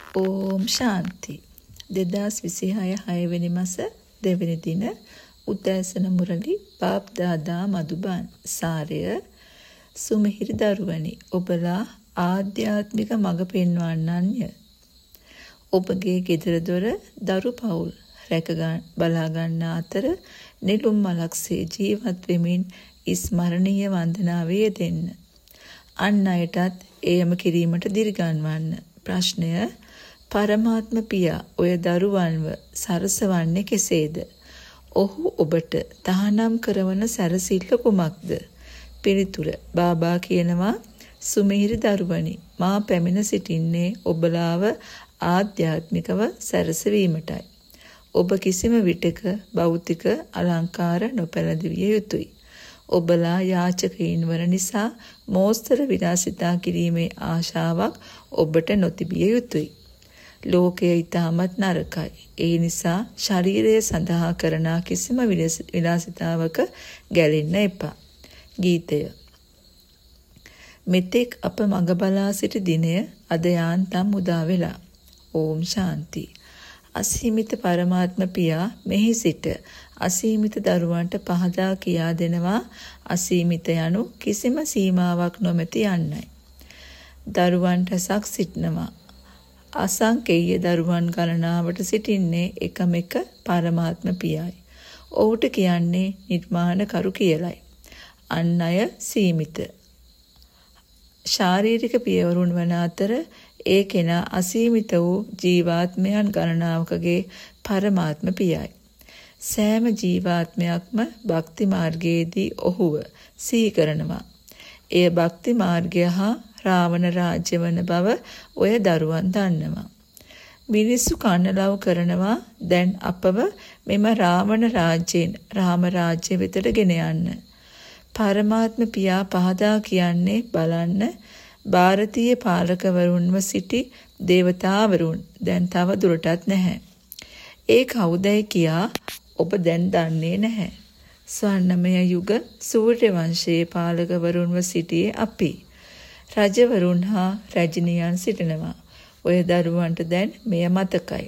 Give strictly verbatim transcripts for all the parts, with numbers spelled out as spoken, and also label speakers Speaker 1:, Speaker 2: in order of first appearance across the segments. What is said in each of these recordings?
Speaker 1: ඕම් ශාන්ති. දෙදාස් විසිහය හයවෙනි මාස දෙවැනි දින උදෑසන මුරලි පාප් දාදා මදුබන් සාරය සුමිහිරි දරුවනි ඔබලා ආධ්‍යාත්මික මඟ පෙන්වන්නන්ය. ඔබගේ ගෙදර දොර දරු පවුල් රැක බලා ගන්න අතර නෙළුම් මලක්සේ ජීවත් වෙමින් ස්මරණීය වන්දනාවේ යෙදෙන්න. අන් අයටත් එයම කිරීමට දිරිගන්වන්න. ප්‍රශ්නය පරමාත්ම පියා ඔය දරුවන්ව සරසවන්නේ කෙසේද? ඔහු ඔබට තහනම් කරවන සැරසිල්ල කුමක්ද? පිළිතුර බාබා කියනවා සුමිහිරි දරුවනි මා පැමිණ සිටින්නේ ඔබලාව ආධ්‍යාත්මිකව සැරසවීමටයි. ඔබ කිසිම විටක භෞතික අලංකාර නොපැළඳවිය යුතුය. ඔබලා යාචකයින් වන නිසා මෝස්තර විලාසිතා කිරීමේ ආශාවක් ඔබට නොතිබිය යුතුය. ලෝකය ඊටමත් නරකයි. ඒ නිසා ශරීරය සඳහා කරන කිසිම විලාසිතාවක ගැලෙන්න එපා. ගීතය. මෙතෙක් අප මඟ බලා සිටි දිනය අද යාන්තම් උදා වෙලා. ඕම් ශාන්ති. අසීමිත පරමාත්ම පියා මෙහි සිට අසීමිත දරුවන්ට පහදා කියා දෙනවා අසීමිත යනු කිසිම සීමාවක් නොමැති යන්නයි. දරුවන් රැසක් සිටනවා. අසංකේය දරුවන් ගණනාවට සිටින්නේ එකම එක පරමාත්ම පියයි. ඔහුට කියන්නේ නිර්මාණකරු කියලයි. අන් අය සීමිත. ශාරීරික පියවරුන් වන අතර ඒ කෙනා අසීමිත වූ ජීවාත්මයන් ගණනාවකගේ පරමාත්ම පියයි. සෑම ජීවාත්මයක්ම භක්ති මාර්ගයේදී ඔහුව සිහි කරනවා. එය භක්ති මාර්ගය හා රාවණ රාජ්‍ය වන බව ඔය දරුවන් දන්නවා. මිනිස්සු කන්නලව් කරනවා දැන් අපව මෙම රාවණ රාජ්‍යයෙන් රාම රාජ්‍ය වෙතට ගෙන යන්න. පරමාත්ම පියා පහදා කියන්නේ බලන්න ಭಾರತೀಯ පාලකවරුන්ව සිටි දේවතාවරුන් දැන් තව දුරටත් නැහැ. ඒ කවුදයි කියා ඔබ දැන් දන්නේ නැහැ. ස්වර්ණමය යුග සූර්ය වංශයේ පාලකවරුන්ව සිටියේ අපි. රජවරුන් හා රජනියන් සිටිනවා. ඔය දරුවන්ට දැන් මෙය මතකයි.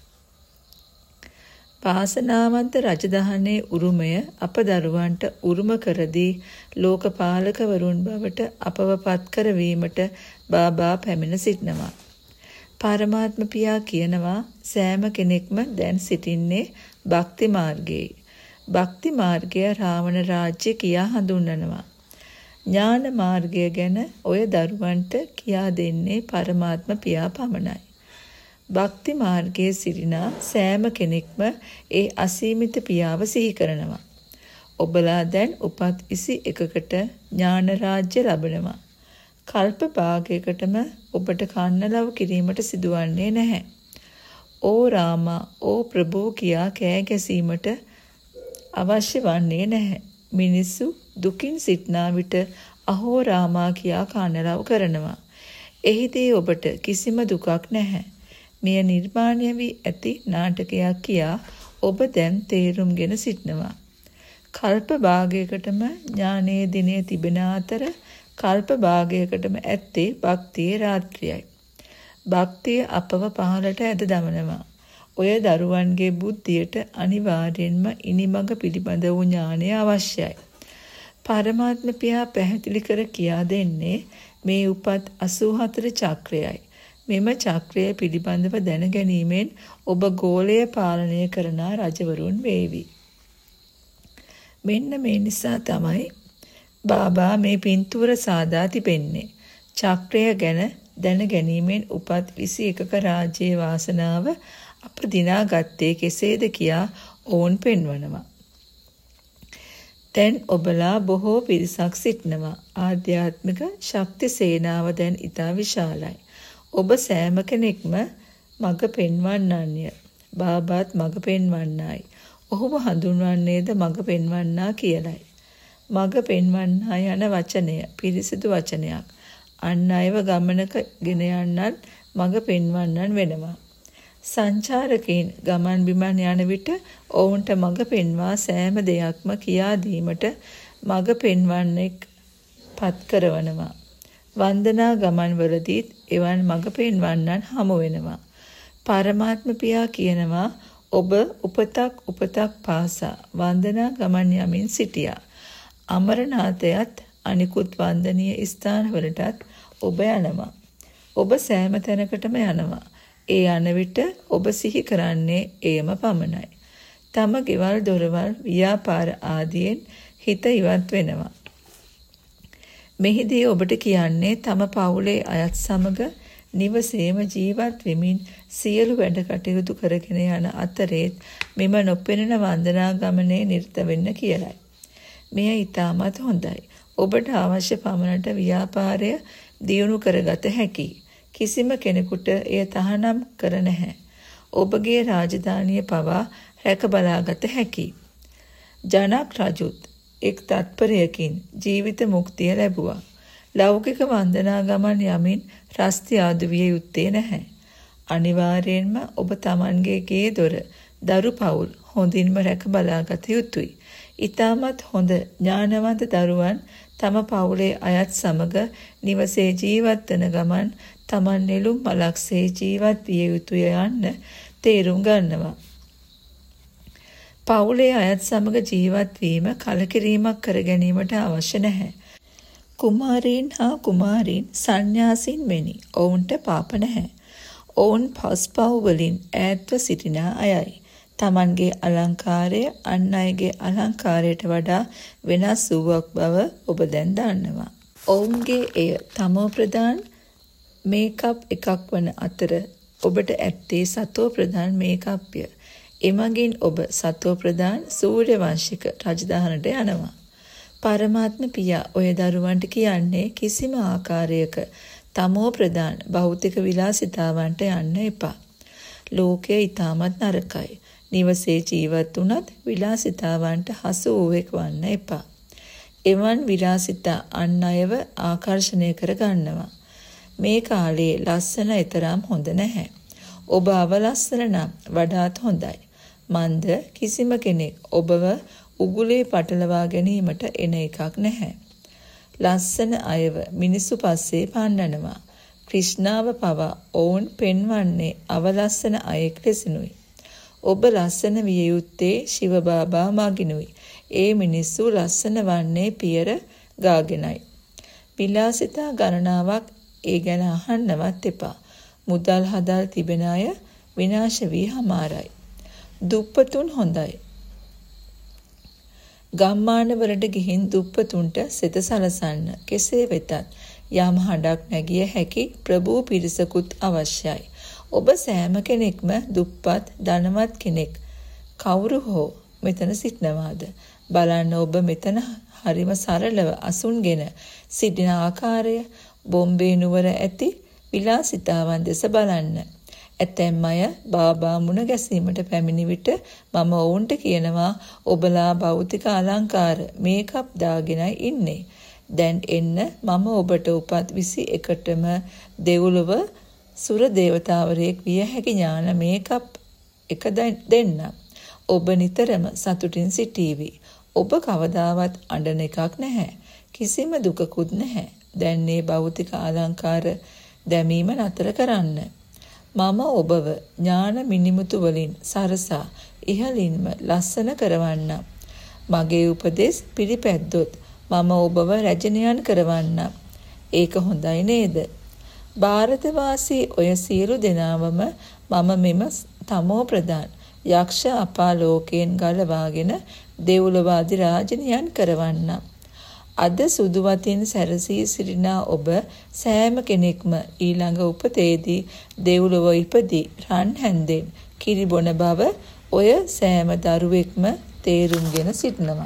Speaker 1: පාසනාවන්ත රජදහනේ උරුමය අප දරුවන්ට උරුම කර දී ලෝකපාලකවරුන් බවට අපව පත් කරවීමට බාබා පැමිණ සිටිනවා. පරමාත්ම පියා කියනවා සෑම කෙනෙක්ම දැන් සිටින්නේ භක්ති මාර්ගයේ. භක්ති මාර්ගය රාවණ රාජ්‍ය කියා හඳුන්වනවා. ඥාන මාර්ගය ගැන ඔය දරුවන්ට කියා දෙන්නේ පරමාත්ම පියා පමණයි. භක්ති මාර්ගයේ සිටින සෑම කෙනෙක්ම ඒ අසීමිත පියාව සිහි කරනවා. ඔබලා දැන් උපත් ඉසි එකකට ඥාන රාජ්‍ය ලබනවා. කල්ප භාගයකටම ඔබට කන්නලව් කිරීමට සිදුවන්නේ නැහැ. ඕ රාමා ඕ ප්‍රභූ කියා කෑ ගැසීමට අවශ්‍ය වන්නේ නැහැ. මිනිස්සු දුකින් සිටනා විට අහෝ රාමා කියා කන්නලව් කරනවා. එහිදී ඔබට කිසිම දුකක් නැහැ. මෙය නිර්මාණය වී ඇති නාටකයක් කියා ඔබ දැන් තේරුම්ගෙන සිටිනවා. කල්ප භාගයකටම ඥානයේ දිනේ තිබෙන අතර කල්ප භාගයකටම ඇත්තේ භක්තියේ රාත්‍රියයි. භක්තිය අපව පහළට ඇද දමනවා. ඔය දරුවන්ගේ බුද්ධියට අනිවාර්යෙන්ම ඉනිමඟ පිළිබඳ වූ ඥානය අවශ්‍යයි. පරමාත්ම පියා පැහැදිලි කර කියා දෙන්නේ මේ උපත් අසූ හතර චක්‍රයයි. මෙම චක්‍රය පිළිබඳව දැන ගැනීමෙන් ඔබ ගෝලය පාලනය කරන රජවරුන් වේවි. මෙන්න මේ නිසා තමයි බාබා මේ පින්තූර සාදා තිබෙන්නේ. චක්‍රය ගැන දැන ගැනීමෙන් උපත් විසි එකක රාජ්‍යයේ වාසනාව අප දිනාගත්තේ කෙසේද කියා ඔවුන් පෙන්වනවා. දැන් ඔබලා බොහෝ පිරිසක් සිටිනවා. ආධ්‍යාත්මික ශක්ති සේනාව දැන් ඉතා විශාලයි. ඔබ සෑම කෙනෙක්ම මඟ පෙන්වන්නන්ය. බාබාත් මඟ පෙන්වන්නයි. ඔහුව හඳුන්වන්නේද මඟ පෙන්වන්නා කියලයි. මඟ පෙන්වන්නා යන වචනය පිරිසිදු වචනයක්. අන් අයව ගමනක ගෙන යන්නත් මඟ පෙන්වන්නන් වෙනවා. සංචාරකයින් ගමන් බිමන් යන විට ඔවුන්ට මඟ පෙන්වා සෑම දෙයක්ම කියා දීමට මඟ පෙන්වන්නෙක් පත් කරවනවා. වන්දනා ගමන්වලදීත් එවන් මඟ පෙන්වන්නන් හමු වෙනවා. පරමාත්ම පියා කියනවා ඔබ උපතක් උපතක් පාසා වන්දනා ගමන් යමින් සිටියා. අමරනාථයත් අනිකුත් වන්දනීය ස්ථානවලටත් ඔබ යනවා. ඔබ සෑම තැනකටම යනවා. ඒ යන විට ඔබ සිහි කරන්නේ එයම පමණයි. තම ගෙවල් දොරවල් ව්‍යාපාර ආදියෙන් හිත ඉවත් වෙනවා. මෙහිදී ඔබට කියන්නේ තම පවුලේ අයත් සමග නිවසේම ජීවත් වෙමින් සියලු වැඩ කටයුතු කරගෙන යන අතරේත් මෙම නොපෙනෙන වන්දනා ගමනේ නිරත වෙන්න කියලයි. මෙය ඊටමත් හොඳයි. ඔබට අවශ්‍ය පමණට ව්‍යාපාරය දියුණු කරගත හැකියි. කිසිම කෙනෙකුට එය තහනම් කර නැහැ. ඔබගේ රාජධානිය පවා රැක බලාගත හැකියි. ජනක රජුත් එක් තත්පරයකින් ජීවිත මුක්තිය ලැබුවා. ලෞකික වන්දනා ගමන් යමින් රස්ති ආදු විය යුත්තේ නැහැ. අනිවාර්යයෙන්ම ඔබ Tamanගේ ගේ දොර දරු පවුල් හොඳින්ම රැක බලාගත යුතුයි. ඊටමත් හොඳ ඥානවන්ත දරුවන් තම පවුලේ අයත් සමග නිවසේ ජීවත් වන ගමන් Taman නෙළුම් මලක්සේ ජීවත් විය යුතුය යන්න තේරුම් ගන්නවා. පවුලේ අයත් සමග ජීවත් වීම කලකිරීමක් කර ගැනීමට අවශ්‍ය නැහැ. කුමාරීන් හා කුමාරීන් සන්‍යාසීන් මෙනි. ඔවුන්ට පාප නැහැ. ඔවුන් පස්පව් වලින් ඈත්ව සිටින අයයි. Tamanගේ අලංකාරය අන් අයගේ අලංකාරයට වඩා වෙනස් වූවක් බව ඔබ දැන් දන්නවා. ඔවුන්ගේ එය තමෝ ප්‍රධාන මේකප් එකක් වන අතර ඔබට ඇත්තේ සතෝ ප්‍රධාන මේකප්ය. එමගින් ඔබ සතෝ ප්‍රධාන සූර්ය වංශික රජදහනට යනවා. පරමාත්ම පියා ඔය දරුවන්ට කියන්නේ කිසිම ආකාරයක තමෝ ප්‍රධාන භෞතික විලාසිතාවන්ට යන්න එපා. ලෝකය ඊටමත් නරකයි. නිවසේ ජීවත් වුණත් විලාසිතාවන්ට හසු වූවෙක් වන්න එපා. එවන් විලාසිතා අන් අයව ආකර්ෂණය කර ගන්නවා. මේ කාලේ ලස්සන ඊතරම් හොඳ නැහැ. ඔබ අවලස්සන නම් වඩාත් හොඳයි. මන්ද කිසිම කෙනෙක් ඔබව උගුලේ පටලවා ගැනීමට එන එකක් නැහැ. ලස්සන අයව මිනිසු පස්සේ පන්නනවා. ක්‍රිෂ්ණාව පවා ඔවුන් පෙන්වන්නේ අවලස්සන අයෙක් ලෙසිනුයි. ඔබ ලස්සන විය යුත්තේ ශිව බාබා මගිනුයි. ඒ මිනිස්සු ලස්සන වන්නේ පියර ගාගෙනයි. විලාසිතා ගණනාවක් ඒ ගැන අහන්නවත් එපා. මුදල් හදල් තිබෙන අය විනාශ වී හමාරයි. දුප්පතුන් හොඳයි. ගම්මානවලට ගිහින් දුප්පතුන්ට සිත සලසන්න. කෙසේ වෙතත් යම් හඬක් නැගිය හැකි ප්‍රභූ පිරිසකුත් අවශ්‍යයි. ඔබ සෑම කෙනෙක්ම දුප්පත් ධනවත් කෙනෙක් කවුරු හෝ මෙතන සිටනවාද? බලන්න ඔබ මෙතන හරිම සරලව අසුන්ගෙන සිටින ආකාරය. බොම්බේ නුවර ඇති විලාසිතාවන් දෙස බලන්න. ඇතැම් අය බාබා මුණ ගැසීමට පැමිණි විට මම ඔවුන්ට කියනවා ඔබලා භෞතික අලංකාර මේකප් දාගෙනයි ඉන්නේ. දැන් එන්න මම ඔබට උපත් විසි එකටම දෙව්ලොව සුර දේවතාවරයෙක් විය හැකි ඥාන මේකප් එක දෙන්න. ඔබ නිතරම සතුටින් සිටීවි. ඔබ කවදාවත් අඬන එකක් නැහැ. කිසිම දුකකුත් නැහැ. දැන් මේ භෞතික අලංකාර දැමීම නතර කරන්න. මම ඔබව ඥාන මිනිමුතු වලින් සරසා ඉහළින්ම ලස්සන කරවන්න. මගේ උපදෙස් පිළිපැද්දොත් මම ඔබව රැජනයන් කරවන්න. ඒක හොඳයි නේද? ಭಾರತවාසී ඔය සියලු දෙනාවම මම මෙම තමෝ ප්‍රධාන යක්ෂ අපාලෝකයෙන් ගලවාගෙන දෙව්ලොව අධිරාජනයන් කරවන්න. අද සුදුවතින් සැරසී සිටින ඔබ සෑම කෙනෙක්ම ඊළඟ උපතේදී දෙව්ලොව ඉපදී රන් හැන්දෙන් කිරිබොන බව ඔය සෑම දරුවෙක්ම තේරුම්ගෙන සිටිනවා.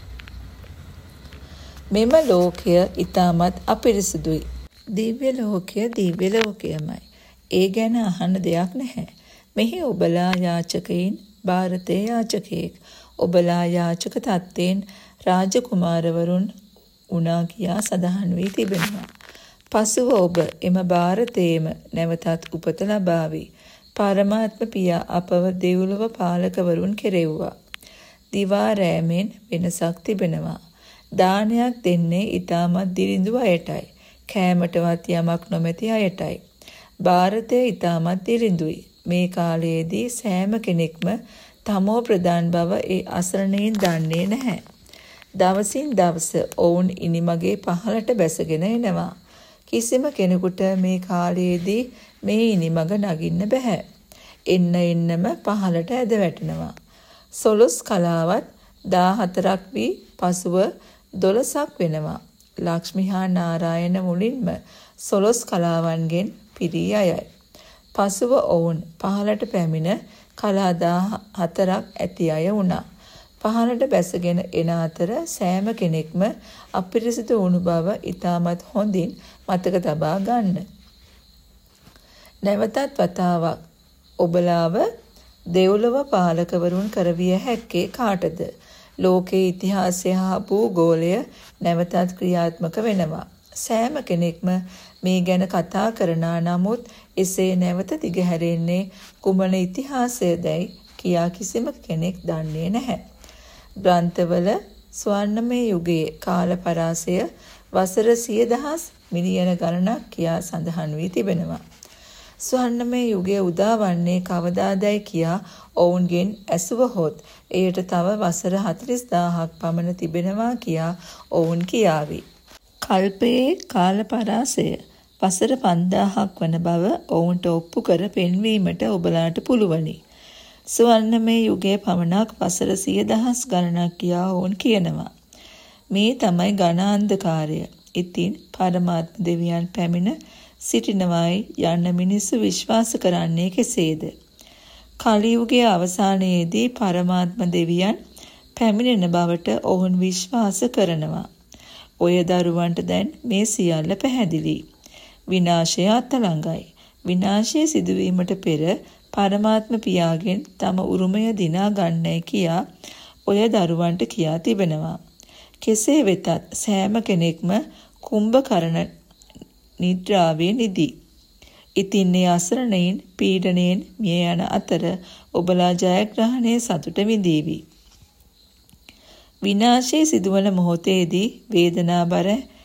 Speaker 1: මෙම ලෝකය ඊටමත් අපිරිසුදුයි. දිව්‍ය ලෝකය දිව්‍ය ලෝකයමයි. ඒ ගැන අහන්න දෙයක් නැහැ. මෙහි ඔබලා යාචකයින් ಭಾರತයේ යාචකයෙක්. ඔබලා යාචක තත්ත්වයෙන් රාජකුමාරවරුන් උනා කියා සඳහන් වී තිබෙනවා. පසුව ඔබ එම ಭಾರತයේම නැවතත් උපත ලබාවි. පරමාත්ම පියා අපව දෙව්ලොව පාලකවරුන් කෙරෙව්වා. දිවා රෑමෙන් වෙනසක් තිබෙනවා. දානයක් දෙන්නේ ඊටමත් දිරිඳු අයටයි. කෑමටවත් යමක් නොමැති අයටයි. ಭಾರತය ඊටමත් දිරිඳුයි. මේ කාලයේදී සෑම කෙනෙක්ම තමෝ ප්‍රදාන් බව ඒ අසරණයින් දන්නේ නැහැ. දවසින් දවස ඔවුන් ඉනිමගේ පහළට බැසගෙන එනවා. කිසිම කෙනෙකුට මේ කාලයේදී මේ ඉනිමග නගින්න බෑ. එන්න එන්නම පහළට ඇද වැටෙනවා. සොළොස් කලාවත් දාහතරක් වී පසුව දොළොසක් වෙනවා. ලක්ෂ්මී හා නාරායන මුලින්ම සොළොස් කලාවන්ගෙන් පිරී අයයි. පසුව ඔවුන් පහළට පැමිණ කලා දාහතරක් ඇති අය වුණා. පහළට බැසගෙන එන අතර සෑම කෙනෙක්ම අපිරිසිදු වුණු බව ඉතාමත් හොඳින් මතක තබා ගන්න. නැවතත් වතාවක් ඔබලාව දෙව්ලොව පාලකවරුන් කරවිය හැක්කේ කාටද? ලෝකයේ ඉතිහාසය හා භූගෝලය නැවතත් ක්‍රියාත්මක වෙනවා. සෑම කෙනෙක්ම මේ ගැන කතා කරනා නමුත් එසේ නැවත දිගහැරෙන්නේ කුමන ඉතිහාසයදයි කියා කිසිම කෙනෙක් දන්නේ නැහැ. ග්‍රන්ථවල ස්වර්ණමය යුගයේ කාල පරාසය වසර සිය දහස් මිලියන ගණනක් කියා සඳහන් වී තිබෙනවා. ස්වර්ණමය යුගයේ උදා වන්නේ කවදාදයි කියා ඔවුන්ගෙන් ඇසුවහොත් එයට තව වසර හතළිස් දාහක් පමණ තිබෙනවා කියා ඔවුන් කියාවි. කල්පයේ කාල පරාසය වසර පන්දාහක් වන බව ඔවුන්ට ඔප්පු කර පෙන්වීමට ඔබලාට පුළුවනි. ස්වර්ණමය යුගයේ පමණක් වසර සිය දහස් ගණනක් කියා ඔවුන් කියනවා. මේ තමයි ඝන අන්ධකාරය. ඉතින් පරමාත්ම දෙවියන් පැමිණ සිටිනවායි යන්න මිනිස්සු විශ්වාස කරන්නේ කෙසේද? කලියුගයේ අවසානයේදී පරමාත්ම දෙවියන් පැමිණෙන බවට ඔවුන් විශ්වාස කරනවා. ඔය දරුවන්ට දැන් මේ සියල්ල පැහැදිලි. විනාශය අත්අළඟයි. විනාශය සිදුවීමට පෙර පරමාත්ම පියාගෙන් තම උරුමය දිනා ගන්නයි කියා ඔය දරුවන්ට කියා තිබෙනවා. කෙසේ වෙතත් සෑම කෙනෙක්ම කුම්භකරණ නිද්‍රාවේ නිදී. ඉතින් මේ අසරණයින් පීඩණයෙන් මිය යන අතර ඔබලා ජයග්‍රහණයේ සතුට විඳීවි. විනාශයේ සිදුවන මොහොතේදී වේදනාබර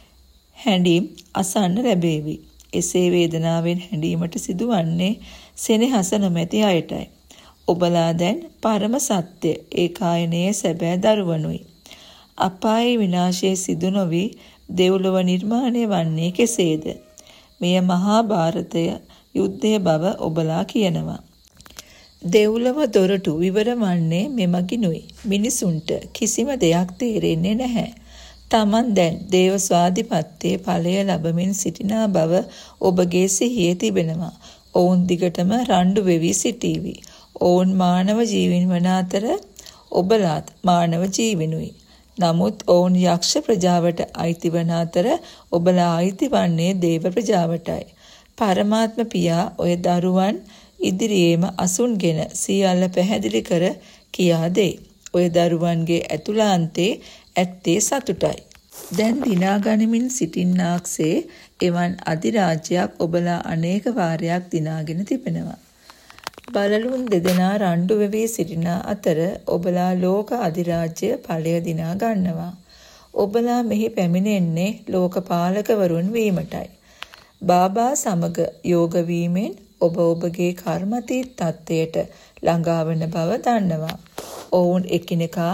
Speaker 1: හැඬීම් අසන්න ලැබේවි. එසේ වේදනාවෙන් හැඬීමට සිදුවන්නේ සෙනෙහස නොමැති අයටයි. ඔබලා දැන් පරම සත්‍ය ඒකායනයේ සැබෑ දරුවනුයි. අපායේ විනාශයේ සිදු නොවි දෙව්ලොව නිර්මාණය වන්නේ කෙසේද? මෙය මහා භාරතය යුද්ධයේ බව ඔබලා කියනවා. දෙව්ලොව දොරටු විවර වන්නේ මෙමගිනුයි. මිනිසුන්ට කිසිම දෙයක් තේරෙන්නේ නැහැ. තමන් දැන් දේව ස්වාධිපත්‍යයේ ඵලය ලැබමින් සිටිනා බව ඔබගේ සිහියේ තිබෙනවා. ඔවුන් දිගටම රණ්ඩු වෙවි සිටීවි. ඔවුන් මානව ජීවීන් වන අතර ඔබලාත් මානව ජීවිනුයි. නමුත් ඔවුන් යක්ෂ ප්‍රජාවට අයිති වන අතර ඔබලා අයිති වන්නේ දේව ප්‍රජාවටයි. පරමාත්ම පියා ඔය දරුවන් ඉදිරියේම අසුන්ගෙන සියල්ල පැහැදිලි කර කියා දෙයි. ඔය දරුවන්ගේ ඇතුළාන්තේ ඇත්තේ සතුටයි. දැන් දිනා ගනිමින් සිටින්නාක්සේ එවන් අධිරාජ්‍යයක් ඔබලා අනේක වාරයක් දිනාගෙන තිබෙනවා. බලලුන් දෙදෙනා රණ්ඩු වෙවි සිටින අතර ඔබලා ලෝක අධිරාජ්‍ය ඵලය දිනා ගන්නවා. ඔබලා මෙහි පැමිණෙන්නේ ලෝක පාලකවරුන් වීමටයි. බාබා සමග යෝග වීමෙන් ඔබ ඔබගේ කර්මතීත තත්ත්වයට ළඟා වෙන බව දන්නවා. ඔවුන් එකිනෙකා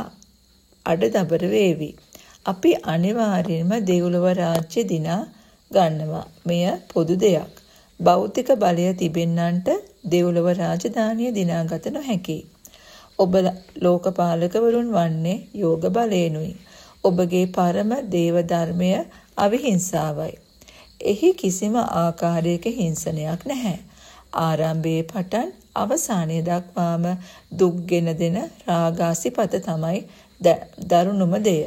Speaker 1: අඩදබර වේවි. අපි අනිවාර්යයෙන්ම දෙව්ලොව රාජ්‍ය දිනා ගන්නවා. මෙය පොදු දෙයක්. භෞතික බලය තිබෙන්නන්ට දෙව්ලොව රාජධානිය දිනාගත නොහැකියි. ඔබ ලෝකපාලකවරුන් වන්නේ යෝග බලයෙනුයි. ඔබගේ පරම දේව ධර්මය අවිහිංසාවයි. එහි කිසිම ආකාරයක හිංසනයක් නැහැ. ආරම්භයේ පටන් අවසානය දක්වාම දුක්ගෙන දෙන රාගාසිපත තමයි දරුණුම දෙය.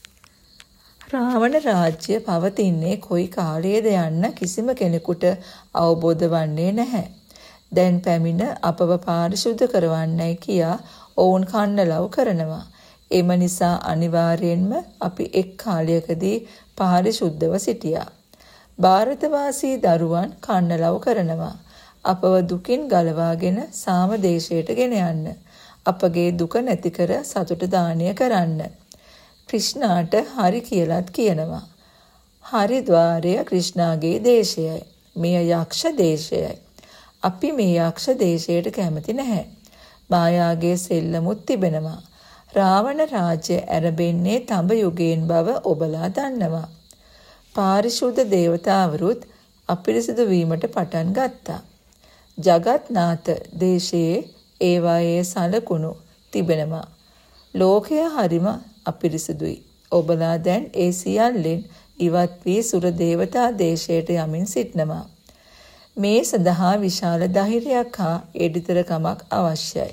Speaker 1: රාවණ රාජ්‍ය පවතින්නේ කොයි කාලයේද යන්න කිසිම කෙනෙකුට අවබෝධ වන්නේ නැහැ. දැන් පැමිණ අපව පාරිශුද්ධ කරවන්නයි කියා ඔවුන් කන්නලව් කරනවා. එම නිසා අනිවාර්යෙන්ම අපි එක් කාලයකදී පාරිශුද්ධව සිටියා. ಭಾರತවාසී දරුවන් කන්නලව් කරනවා. අපව දුකින් ගලවාගෙන සාම දේශයට ගෙන යන්න. අපගේ දුක නැති කර සතුට දානය කරන්න. ක්‍රිෂ්ණාට හරි කියලාත් කියනවා. හරි ద్వාරය ක්‍රිෂ්ණාගේ දේශයයි. මෙය යක්ෂ දේශයයි. අපි මේ යක්ෂ දේශයට කැමති නැහැ. මායාගේ සෙල්ලමුත් තිබෙනවා. රාවණ රාජ්‍ය ඇරඹෙන්නේ තඹ යුගයෙන් බව ඔබලා දන්නවා. පාරිශුද්ධ දේවතාවරුත් අපිරිසිදු වීමට පටන් ගත්තා. ජගත්නාථ දේශයේ ඒවායේ සලකුණු තිබෙනවා. ලෝකය හරිම අපිරිසිදුයි. ඔබලා දැන් ඒ සියල්ලෙන් ඉවත් වී සුර දේවතා දේශයට යමින් සිටනවා. මේ සඳහා විශාල ධෛර්යයක් හා එඩිතරකමක් අවශ්‍යයි.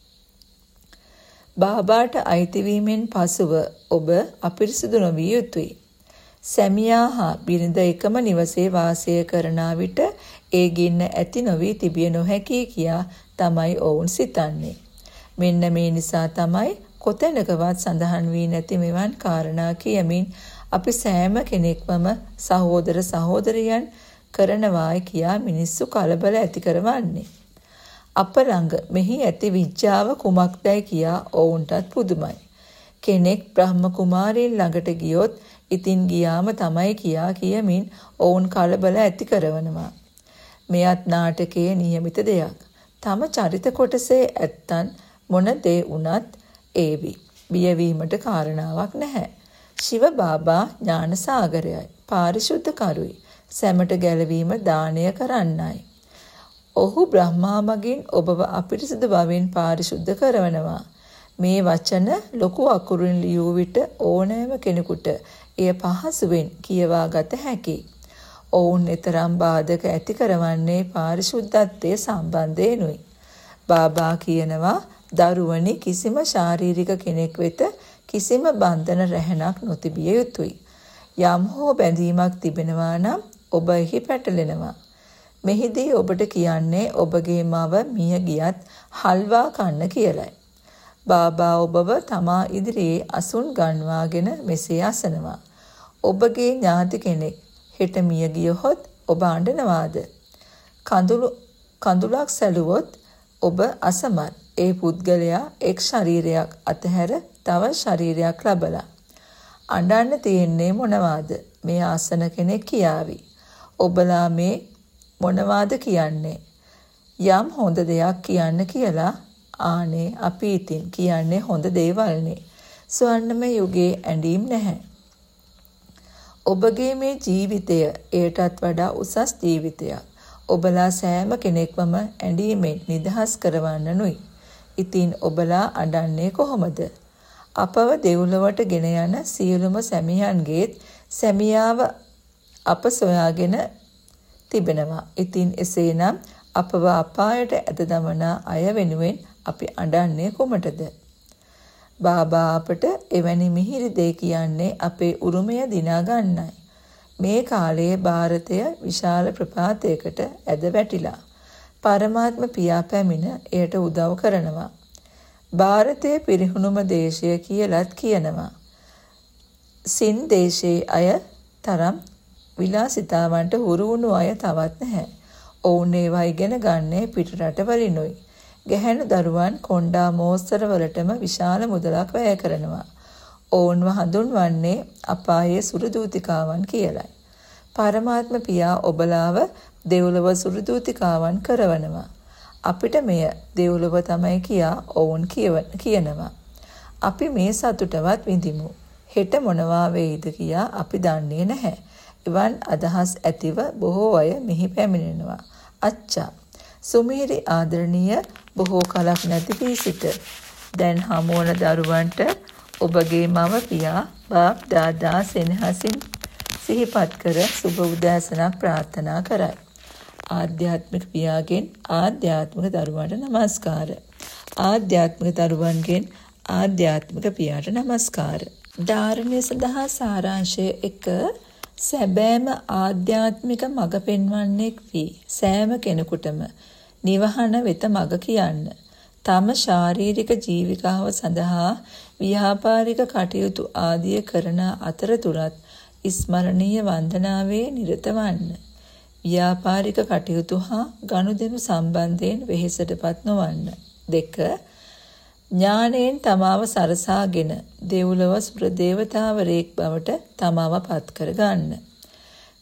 Speaker 1: බාබාට අයිතිවීමෙන් පසුව ඔබ අපිරිසිදු නොවිය යුතුයි. සැමියා හා බිරිඳ එකම නිවසේ වාසය කරන විට ඒ ගින්න ඇති නොවී තිබිය නොහැකි කියා තමයි ඔවුන් සිතන්නේ. මෙන්න මේ නිසා තමයි කොතැනකවත් සඳහන් වී නැති මෙවන් කාරණා කියමින් අපි සෑම කෙනෙක්වම සහෝදර සහෝදරියන් කරනවායි කියා මිනිස්සු කලබල ඇති කරවන්නේ. අප ළඟ මෙහි ඇති විද්‍යාව කුමක්දයි කියා ඔවුන්ටත් පුදුමයි. කෙනෙක් බ්‍රහ්ම කුමාරයන් ළඟට ගියොත් ඉතින් ගියාම තමයි කියා කියමින් ඔවුන් කලබල ඇති කරවනවා. මෙයත් නාටකයේ නියමිත දෙයක්. තම චරිත කොටසේ ඇත්තන් මොන දේ වුණත් ඒවි. බියවීමට කාරණාවක් නැහැ. ශිව බාබා ඥාන සාගරයයි. පාරිශුද්ධ කරුයි. සැමට ගැලවීම දානය කරන්නයි. ඔහු බ්‍රහ්මා මගින් ඔබව අපිරිසිදු බවින් පාරිශුද්ධ කරවනවා. මේ වචන ලොකු අකුරින් ලියූ විට ඕනෑම කෙනෙකුට එය පහසුවෙන් කියවා ගත හැකියි. ඔවුන් එතරම් බාධක ඇති කරවන්නේ පාරිශුද්ධත්වයේ සම්බන්ධයෙනුයි. බාබා කියනවා දරුවනි කිසිම ශාරීරික කෙනෙක් වෙත කිසිම බන්ධන රැහැනක් නොතිබිය යුතුයි. යම් හෝ බැඳීමක් තිබෙනවා නම් ඔබ එහි පැටලෙනවා. මෙහිදී ඔබට කියන්නේ ඔබගේ මව මිය ගියත් හල්වා කන්න කියලයි. බාබා ඔබව තමා ඉදිරියේ අසුන් ගන්වාගෙන මෙසේ අසනවා. ඔබගේ ඥාති කෙනෙක් හෙට මිය ගියහොත් ඔබ අඬනවාද? කඳුළු කඳුලක් සැලුවොත් ඔබ අසමත්. ඒ පුද්ගලයා එක් ශරීරයක් අතහැර තව ශරීරයක් ලබලා. අඬන්න තියෙන්නේ මොනවාද? මේ ආසන කෙනෙක් කියාවි. ඔබලා මේ මොනවාද කියන්නේ? යම් හොඳ දෙයක් කියන්න කියලා. ආනේ අපි ඉතින් කියන්නේ හොඳ දේවල්නේ. ස්වර්ණමය යුගයේ ඇඳීම් නැහැ. ඔබගේ මේ ජීවිතය එයටත් වඩා උසස් ජීවිතයක්. ඔබලා සෑම කෙනෙක්වම ඇඳීමෙන් නිදහස් කරවන්නනුයි. ඉතින් ඔබලා අඬන්නේ කොහොමද? අපව දෙව්ලොවට ගෙන යන සියලුම සැමියන්ගේත් සැමියාව අප සොයාගෙන තිබෙනවා. ඉතින් එසේනම් අපව අපායට ඇද දමන අය වෙනුවෙන් අපි අඬන්නේ කොමටද? බාබා අපට එවැනි මිහිරි දේ කියන්නේ අපේ උරුමය දිනා ගන්නයි. මේ කාලයේ ಭಾರತය විශාල ප්‍රපාතයකට ඇද වැටිලා. පරමාත්ම පියා පැමිණ එයට උදව් කරනවා. ಭಾರತයේ පිරිහුණුම දේශය කියලත් කියනවා. සින් දේශයේ අය තරම් විලාසිතාවන්ට හුරු වුණු අය තවත් නැහැ. ඔවුන් ඒවා ඉගෙන ගන්නේ පිටරට වලිනුයි. ගැහැණු දරුවන් කොණ්ඩා මෝස්තර වලටම විශාල මුදලක් වැය කරනවා. ඔවුන්ව හඳුන්වන්නේ අපායේ සුරදූතිකාවන් කියලයි. පරමාත්ම පියා ඔබලාව දෙව්ලොව සුරදූතිකාවන් කරවනවා. අපිට මෙය දෙව්ලොව තමයි කියා ඔවුන් කියනවා. අපි මේ සතුටවත් විඳිමු. හෙට මොනවා වෙයිද කියා අපි දන්නේ නැහැ. එවන් අදහස් ඇතිව බොහෝ අය මෙහි පැමිණෙනවා. අච්චා සුමිහිරි ආදරණීය බොහෝ කලක් නැති වී සිට දැන් හමුවන දරුවන්ට ඔබගේ මව පියා බාප් දාදා සෙනෙහසින් සිහිපත් කර සුබ උදෑසනක් ප්‍රාර්ථනා කරයි. ආධ්‍යාත්මික පියාගෙන් ආධ්‍යාත්මික දරුවන්ට නමස්කාර. ආධ්‍යාත්මික දරුවන්ගෙන් ආධ්‍යාත්මික පියාට නමස්කාර. ධාරණය සඳහා සාරාංශය එක. සැබෑම ආධ්‍යාත්මික මඟ පෙන්වන්නෙක් වී සෑම කෙනෙකුටම නිවහන වෙත මඟ කියන්න. තම ශාරීරික ජීවිකාව සඳහා ව්‍යාපාරික කටයුතු ආදිය කරන අතරතුරත් ස්මරණීය වන්දනාවේ නිරත වන්න. ව්‍යාපාරික කටයුතු හා ගනුදෙනු සම්බන්ධයෙන් වෙහෙසටපත් නොවන්න. දෙක. ඥානයෙන් තමාව සරසාගෙන දෙව්ලොව සුර දේවතාවරයෙක් බවට තමාව පත් කර ගන්න.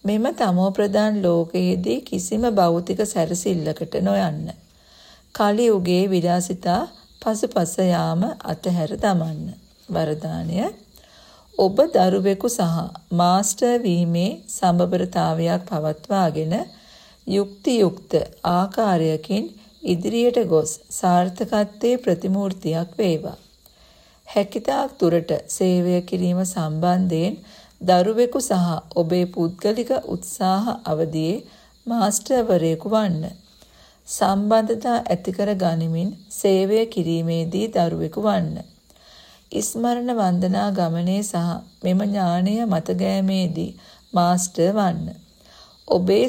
Speaker 1: මෙම තමෝ ප්‍රධාන ලෝකයේදී කිසිම භෞතික සැරසිල්ලකට නොයන්න. කලි යුගයේ විලාසිතා පසුපස යාම අතහැර දමන්න. වරදානය ඔබ දරුවෙකු සහ මාස්ටර් වීමේ සමබරතාවයක් පවත්වාගෙන යුක්ති යුක්ත ආකාරයකින් ඉදිරියට ගොස් සාර්ථකත්වයේ ප්‍රතිමූර්තියක් වේවා. හැකිතාක් දුරට සේවය කිරීම සම්බන්ධයෙන් දරුවෙකු සහ ඔබේ පුද්ගලික උත්සාහ අවදියේ මාස්ටර්වරයෙකු වන්න. සම්බන්ධතා ඇති කර ගනිමින් සේවය කිරීමේදී දරුවෙකු වන්න. ස්මරණ වන්දනා ගමනේ සහ මෙම ඥානය මතගෑමේදී මාස්ටර් වන්න. ඔබේ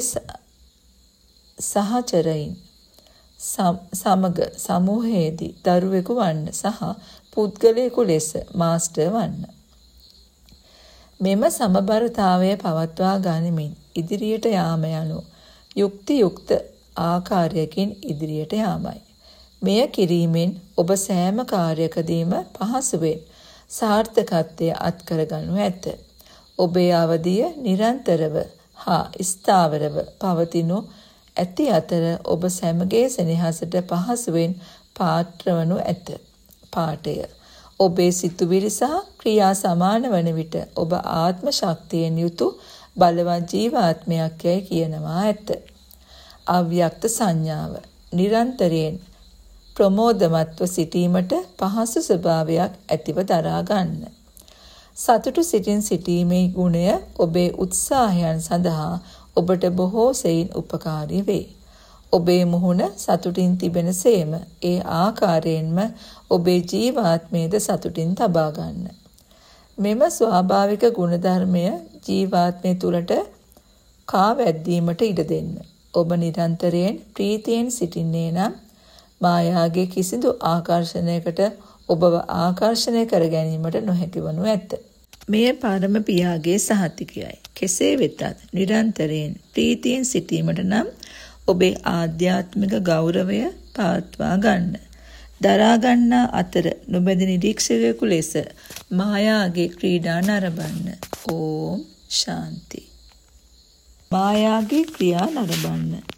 Speaker 1: සහචරයින් සමග සමූහයේදී දරුවෙකු වන්න සහ පුද්ගලයෙකු ලෙස මාස්ටර් වන්න. මෙම සමබරතාවය පවත්වා ගනිමින් ඉදිරියට යාම යනු යුක්ති යුක්ත ආකාරයකින් ඉදිරියට යාමයි. මෙය කිරීමෙන් ඔබ සෑම කාර්යකදීම පහසුවෙන් සාර්ථකත්වය අත්කරගනු ඇත. ඔබේ අවධිය නිරන්තරව හා ස්ථාවරව පවතිනු ඇති අතර ඔබ සැමගේ සෙනෙහසට පහසුවෙන් පාත්‍රවනු ඇත. පාඨය ඔබේ සිතුවිලි සහ ක්‍රියා සමාන වන විට ඔබ ආත්ම ශක්තියෙන් යුතු බලවත් ජීවාත්මයක් යයි කියනවා ඇත. අව්‍යක්ත සංඥාව නිරන්තරයෙන් ප්‍රමෝදමත්ව සිටීමට පහසු ස්වභාවයක් ඇතිව දරා ගන්න. සතුටු සිටින් සිටීමේ ගුණය ඔබේ උත්සාහයන් සඳහා ඔබට බොහෝ සෙයින් උපකාරී වේ. ඔබේ මුහුණ සතුටින් තිබෙන සේම ඒ ආකාරයෙන්ම ඔබේ ජීවාත්මයේද සතුටින් තබා ගන්න. මෙම ස්වාභාවික ගුණධර්මය ජීවාත්මය තුළට කාවැද්දීමට ඉඩ දෙන්න. ඔබ නිරන්තරයෙන් ප්‍රීතියෙන් සිටින්නේ නම් මායාගේ කිසිදු ආකර්ෂණයකට ඔබව ආකර්ෂණය කර ගැනීමට නොහැකි වනු ඇත. මෙය පරම පියාගේ සහතිකයයි. කෙසේ වෙතත් නිරන්තරයෙන් ප්‍රීතියෙන් සිටීමට නම් ඔබේ ආධ්‍යාත්මික ගෞරවය පවත්වා ගන්න. දරා ගන්නා අතර නොබැඳි නිරීක්ෂකයෙකු ලෙස මායාගේ ක්‍රීඩා නරඹන්න. ඕම් ශාන්ති. මායාගේ ක්‍රියා නරඹන්න.